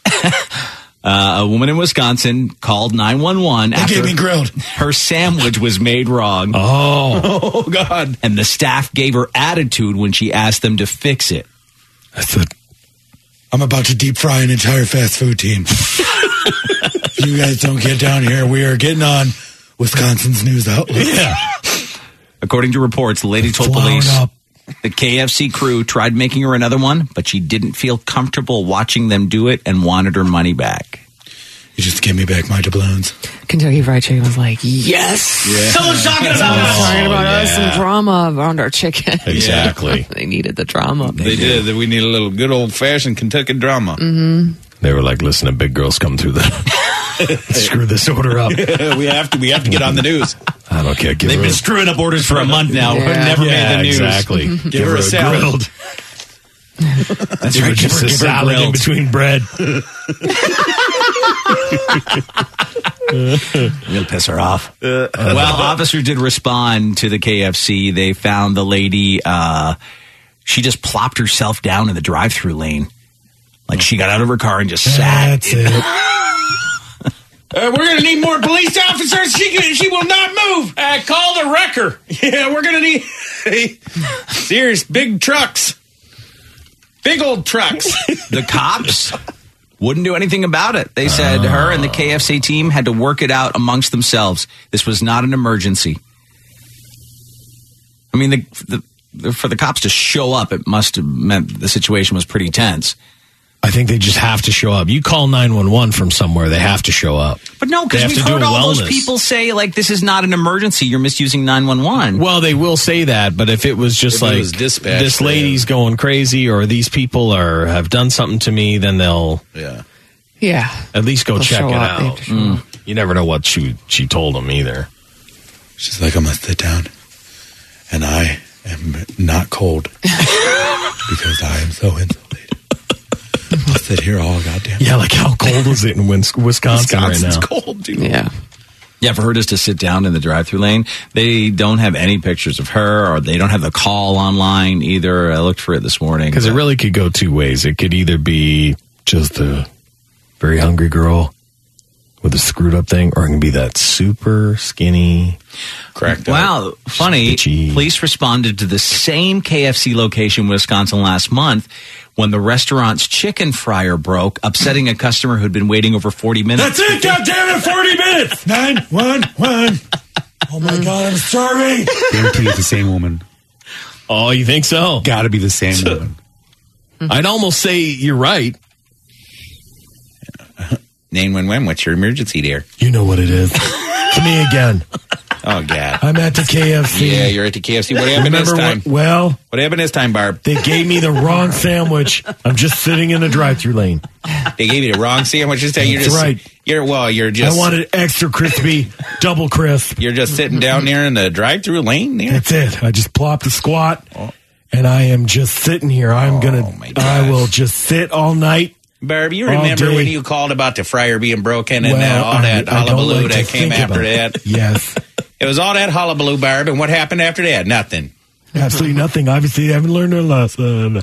Uh, a woman in Wisconsin called nine one one They after gave me grilled. her sandwich was made wrong. Oh, Oh, God. And the staff gave her attitude when she asked them to fix it. I thought, I'm about to deep fry an entire fast food team. If you guys don't get down here, we are getting on Wisconsin's news outlet. yeah. According to reports, the lady told Flown police up. the K F C crew tried making her another one, but she didn't feel comfortable watching them do it and wanted her money back. You just give me back my doubloons. Kentucky Fried Chicken was like, yes. Someone's talking about Someone's us. talking about us yeah. some drama around our chicken. Exactly. They needed the drama. They did. We need a little good old fashioned Kentucky drama. They were like, listen, a big girls come through the... Screw this order up. we have to. We have to get on the news. I don't care. Give They've her been a- screwing up orders for a month now. Yeah. Never yeah, made the news. exactly. Give, her a salad. grilled. That's Give her right. Give just her, a give her salad in grilled. between bread. We'll piss her off. Well, officers did respond to the K F C. They found the lady. Uh, she just plopped herself down in the drive-through lane. Like she got out of her car and just sat. That's it. Uh, we're going to need more police officers. She can, she will not move. Uh, call the wrecker. Yeah, we're going to need serious big trucks. Big old trucks. The cops wouldn't do anything about it. They said her and the K F C team had to work it out amongst themselves. This was not an emergency. I mean, the, the, the, for the cops to show up, it must have meant the situation was pretty tense. I think they just have to show up. You call nine one one from somewhere, they have to show up. But no, They because have we've to do heard a all wellness. those people say, like, this is not an emergency. You're misusing nine one one. Well, they will say that, but if it was just If it like was dispatch, this lady's going crazy or these people are have done something to me, then they'll Yeah. Yeah. at least go They'll check show it up. They have out. to show Mm. up. You never know what she she told them either. She's like, I'm going to sit down, and I am not cold because I am so insulated. I'll sit here all goddamn Yeah, like how cold is it in Wins- Wisconsin right Wisconsin's now? cold, dude. Yeah. Yeah, for her just to sit down in the drive-thru lane, they don't have any pictures of her, or they don't have the call online either. I looked for it this morning. Because it but- really could go two ways. It could either be just a very hungry girl with a screwed up thing, or it can be that super skinny. Cracked Wow, funny. Bitchy. Police responded to the same K F C location in Wisconsin last month when the restaurant's chicken fryer broke, upsetting a customer who'd been waiting over forty minutes. That's it, goddamn it, forty minutes! nine one one. Oh my God, I'm starving. Guarantee it's the same woman. Oh, you think so? Gotta be the same woman. I'd almost say you're right. nine one one, what's your emergency there? You know what it is. It's me again. Oh, God. I'm at the K F C. Yeah, you're at the K F C. What happened this Remember time? what? Well, What happened this time, Barb? they gave me the wrong sandwich. I'm just sitting in the drive-thru lane. They gave you the wrong sandwich this time. You're That's just right. You're well. You're just. I wanted extra crispy, double crisp. You're just sitting down there in the drive-through lane there. That's it. I just plopped a squat, and I am just sitting here. I'm Oh, gonna. my I gosh. will just sit all night. Barb, you All remember day. when you called about the fryer being broken and Well, then all I- that I don't hullabaloo like to that came think after about that? it. Yes, It was all that hullabaloo, Barb, and what happened after that? Nothing. absolutely nothing. Obviously, they haven't learned their lesson.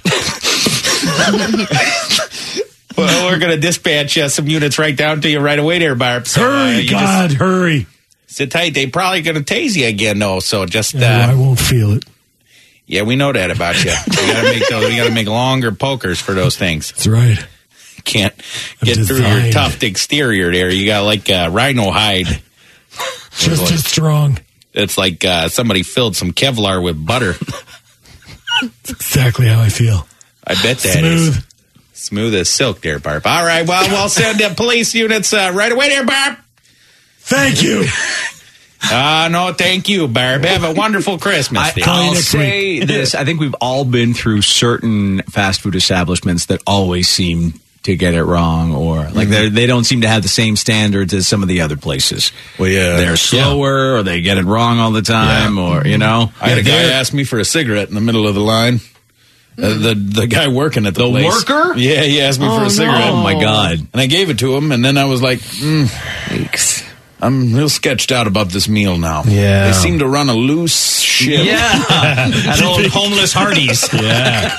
Well, we're going to dispatch uh, some units right down to you right away there, Barb. So, uh, Hurry, you God, just hurry! sit tight. They probably going to tase you again, though. So just, No, I uh, won't feel it. yeah, we know that about you. We got to make those. We got to make longer pokers for those things. That's right. Can't I'm get through your designed. tough exterior there. You got like uh, rhino hide. Just as strong. It's like uh, somebody filled some Kevlar with butter. That's exactly how I feel. I bet that is Smooth. smooth as silk there, Barb. All right, well, we'll send the police units uh, right away there, Barb. Thank you. Uh, no, thank you, Barb. Have a wonderful Christmas. I, there. Call you I'll next say this. I think we've all been through certain fast food establishments that always seem to get it wrong, or like they they don't seem to have the same standards as some of the other places. Well, yeah. They're slower, or they get it wrong all the time, or you know. I had a guy they're- ask me for a cigarette in the middle of the line. Uh, the the guy working at the, The place. worker? Yeah, he asked me for Oh, a cigarette. Oh my God! And I gave it to him, and then I was like, mm, Yikes. I'm real sketched out about this meal now. Yeah. They seem to run a loose ship. Yeah, that old homeless Hardee's. Yeah.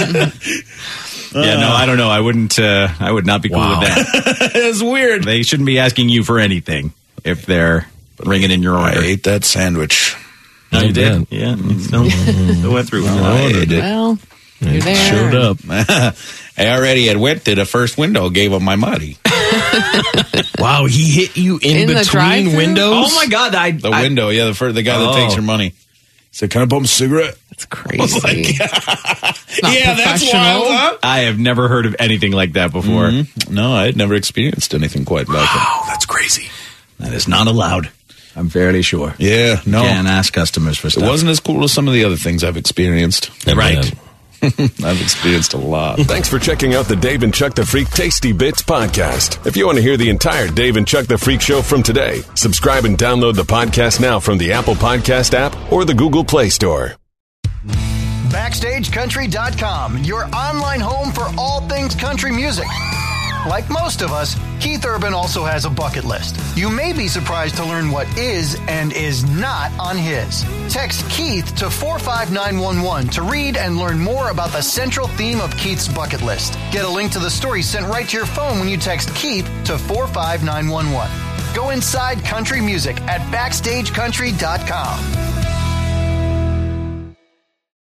Yeah, no, I don't know. I wouldn't. Uh, I would not be cool Wow. with that. It's weird. They shouldn't be asking you for anything if they're ringing in your I order. ate that sandwich. No, you did. did. Yeah, you still, still went through. I ate it. Well, you're there. Showed up. I already had went to the first window, gave him my money. Wow, he hit you in, In the between drive-thru? windows? Oh my God! I, The I- window, yeah, the first, the guy that Oh. takes your money. He said, "Can I bum a cigarette?" That's crazy. Not Yeah, that's professional. wild, huh? I have never heard of anything like that before. Mm-hmm. No, I had never experienced anything quite like it. Oh, that's crazy. That is not allowed. I'm fairly sure. Yeah, no. Can't ask customers for It stuff. wasn't as cool as some of the other things I've experienced. Right. I've experienced a lot. Thanks for checking out the Dave and Chuck the Freak Tasty Bits podcast. If you want to hear the entire Dave and Chuck the Freak show from today, subscribe and download the podcast now from the Apple Podcast app or the Google Play Store. Backstage Country dot com, your online home for all things country music. Like most of us, Keith Urban also has a bucket list. You may be surprised to learn what is and is not on his. Text Keith to four five nine one one to read and learn more about the central theme of Keith's bucket list. Get a link to the story sent right to your phone when you text Keith to four five nine one one. Go inside country music at Backstage Country dot com.